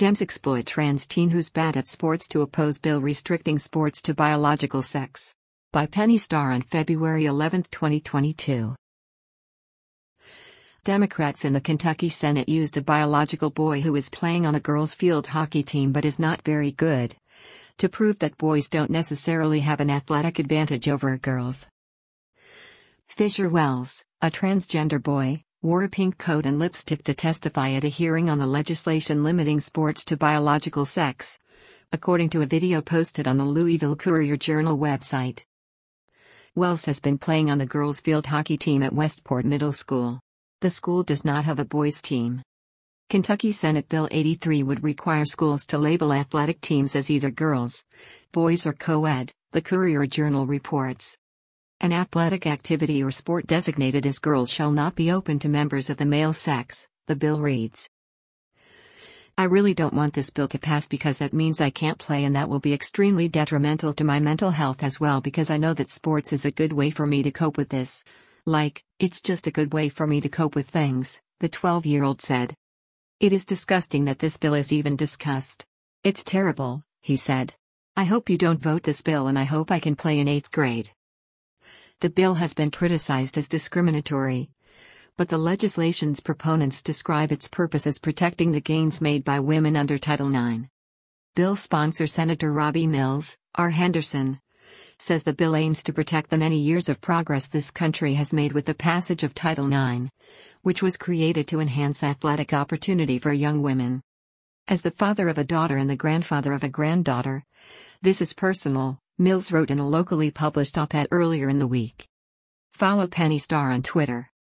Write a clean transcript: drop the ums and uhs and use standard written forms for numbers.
Dems exploit trans teen who's bad at sports to oppose bill restricting sports to biological sex. By Penny Starr on February 11, 2022. Democrats in the Kentucky Senate used a biological boy who is playing on a girls' field hockey team but is not very good to prove that boys don't necessarily have an athletic advantage over girls. Fisher Wells, a transgender boy, wore a pink coat and lipstick to testify at a hearing on the legislation limiting sports to biological sex, according to a video posted on the Louisville Courier-Journal website. Wells has been playing on the girls' field hockey team at Westport Middle School. The school does not have a boys' team. Kentucky Senate Bill 83 would require schools to label athletic teams as either girls, boys or co-ed, the Courier-Journal reports. An athletic activity or sport designated as girls shall not be open to members of the male sex, the bill reads. I really don't want this bill to pass because that means I can't play, and that will be extremely detrimental to my mental health as well, because I know that sports is a good way for me to cope with this. It's just a good way for me to cope with things, the 12-year-old said. It is disgusting that this bill is even discussed. It's terrible, he said. I hope you don't vote this bill, and I hope I can play in 8th grade. The bill has been criticized as discriminatory, but the legislation's proponents describe its purpose as protecting the gains made by women under Title IX. Bill sponsor Senator Robbie Mills, R. Henderson, says the bill aims to protect the many years of progress this country has made with the passage of Title IX, which was created to enhance athletic opportunity for young women. As the father of a daughter and the grandfather of a granddaughter, this is personal, Mills wrote in a locally published op-ed earlier in the week. Follow Penny Starr on Twitter.